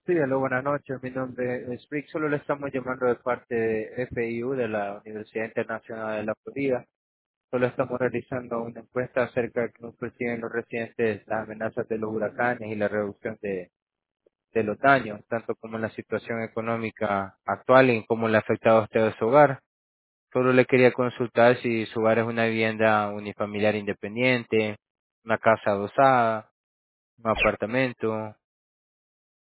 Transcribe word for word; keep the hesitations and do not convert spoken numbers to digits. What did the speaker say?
Sí, hello, buenas noches. Mi nombre es Rick. Solo le estamos llamando de parte de F I U, de la Universidad Internacional de la Florida. Solo estamos realizando una encuesta acerca de cómo perciben los residentes las amenazas de los huracanes y la reducción de, de los daños, tanto como la situación económica actual y cómo le ha afectado a usted su hogar. Solo le quería consultar si su hogar es una vivienda unifamiliar independiente, una casa adosada, un apartamento.